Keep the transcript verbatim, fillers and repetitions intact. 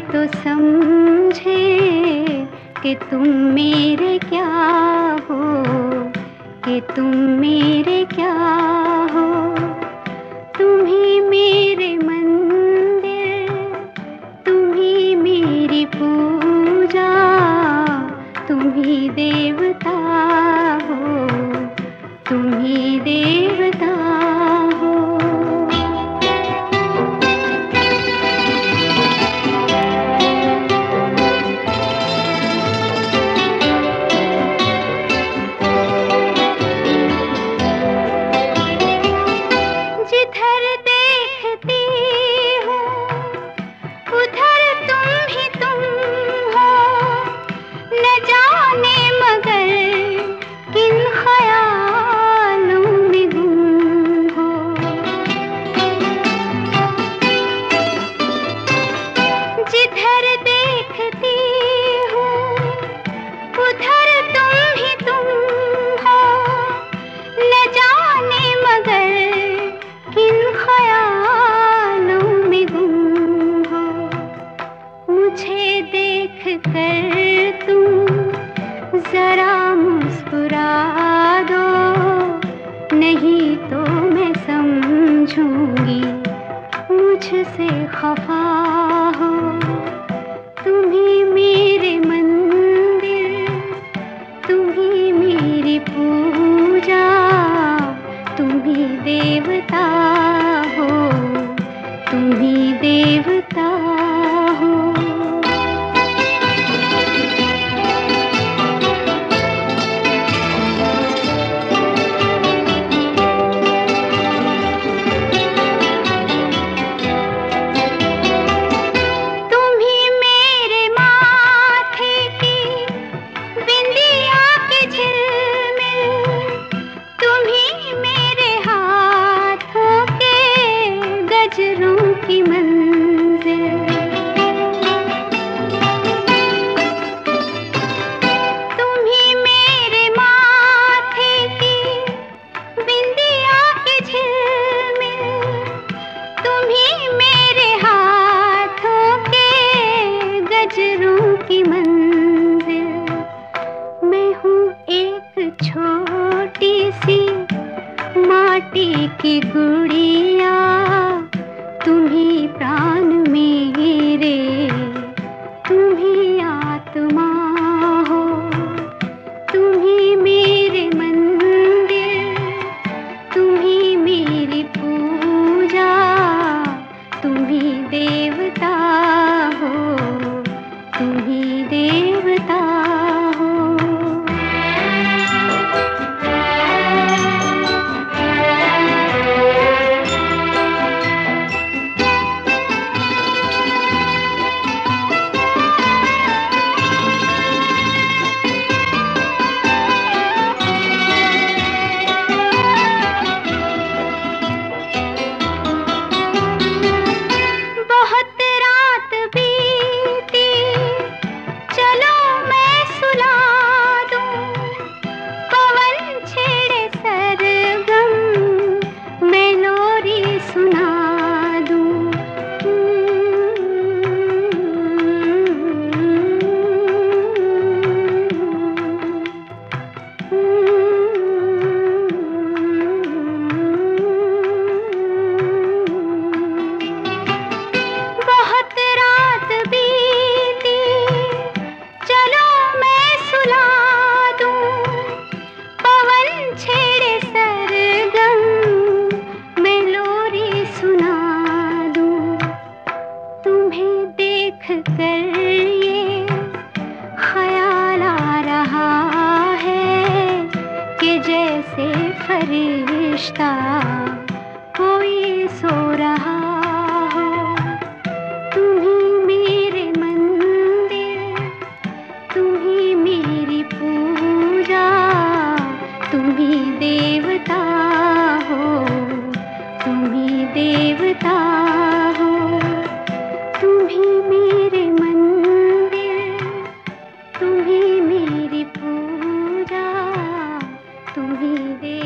तो समझे कि तुम मेरे क्या हो, कि तुम मेरे क्या हो। तुम ही मेरे मंदिर, तुम ही मेरी पूजा, तुम ही देवता हो, तुम ही देवता हो। जिधर देखती हूँ उधर तुम ही तुम हो, न जाने मगर किन ख्यालों में गुम हो। जिधर देखती हूँ उधर तुम ही तुम हो, न जाने मगर किन ख्यालों में गुम हो। मुझे देख कर तुम जरा मुस्कुरा दो, नहीं तो मैं समझूंगी मुझसे खफा हो। तुम ही मेरे मंदिर, तुम ही मेरी पूजा, तुम ही देवता हो, तुम ही देवता हो। तुम ही मेरे माथे की बिंदिया के झिलमिल, तुम ही मेरे हाथों के गजरों की मंजिल। तुम ही मेरे माथे की बिंदिया के झिलमिल, तुम ही मेरे हाथों के गजरों की मंजिल। मैं हूँ एक छोटी सी माटी की गुड़िया, तुम ही प्राण मेरे, तुम ही आत्मा हो। तुम ही मेरे मंदिर, तुम ही मेरी पूजा, तुम ही देवता हो, तुम ही देवता हो। बहुत रात बीती, चलो मैं सुला दूं, पवन छेड़े सरगम, मैं लोरी सुना दूं। बहुत रात बीती, चलो मैं सुला दूं, पवन छेड़े सरगम, मैं लोरी सुना दूं। तुम्हें देख कर ये ख्याल आ रहा है कि जैसे फरिश्ता कोई सो रहा हो। तुम ही मेरे मंदिर, तुम ही मेरी पूजा, तुम ही देवता हो, तुम ही देवता हो। तुम ही मेरे मंदिर, तुम ही मेरी पूजा, तुम ही देवता।